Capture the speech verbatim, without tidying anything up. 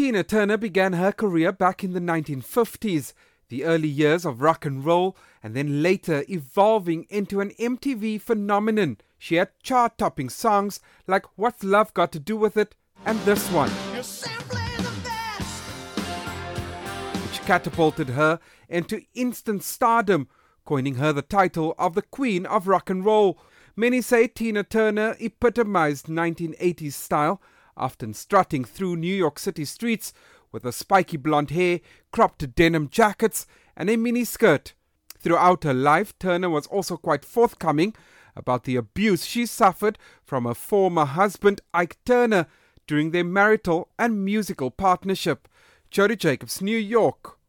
Tina Turner began her career back in the nineteen fifties, the early years of rock and roll, and then later evolving into an M T V phenomenon. She had chart-topping songs like What's Love Got to Do With It and this one, which catapulted her into instant stardom, coining her the title of the Queen of Rock and Roll. Many say Tina Turner epitomized nineteen eighties style, often strutting through New York City streets with her spiky blonde hair, cropped denim jackets, and a mini skirt. Throughout her life, Turner was also quite forthcoming about the abuse she suffered from her former husband, Ike Turner, during their marital and musical partnership. Jody Jacobs, New York.